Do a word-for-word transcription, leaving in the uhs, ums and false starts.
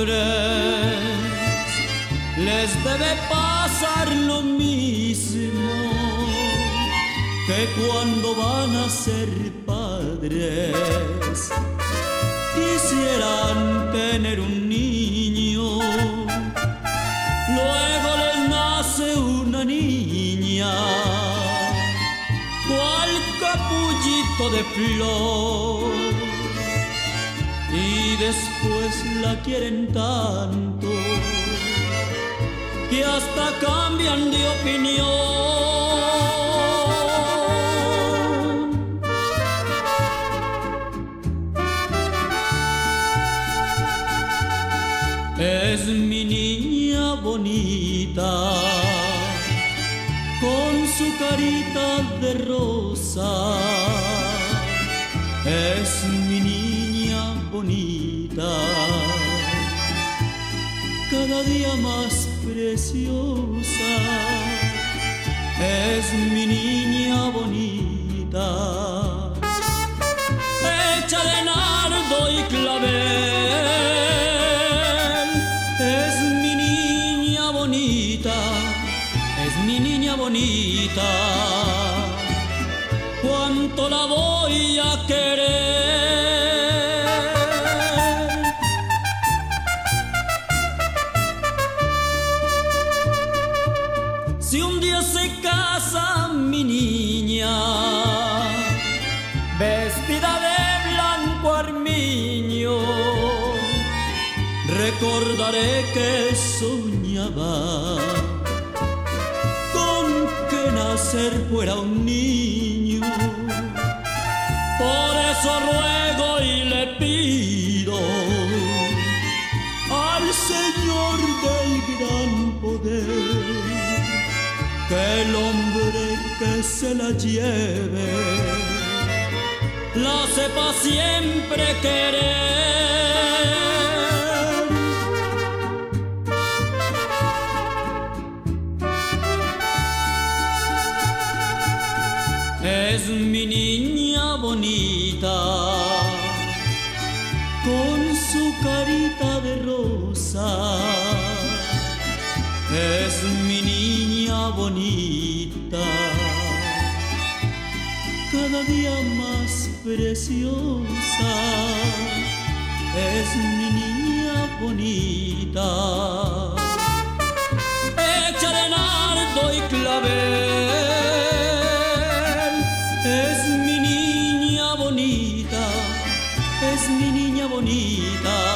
hombres les debe pasar lo mismo que cuando van a ser padres. Quisieran tener un niño, luego les nace una niña, cual capullito de flor, y después la quieren tanto que hasta cambian de opinión. Es mi niña bonita, con su carita de rosa. Es mi niña bonita, cada día más preciosa. Es mi niña bonita, hecha de nardo y clavel. Es mi niña bonita, es mi niña bonita. Cuánto la voy a querer. Si un día se casa mi niña, vestida de blanco armiño, recordaré que soñaba con que nacer fuera un niño. Por eso ruego y le pido al Señor del gran poder que el hombre que se la lleve la sepa siempre querer. Es mi niña bonita, con su carita de rosa. Es mi niña bonita, cada día más preciosa. Es mi niña bonita, hecha de nardo y clavel. Es mi niña bonita, es mi niña bonita.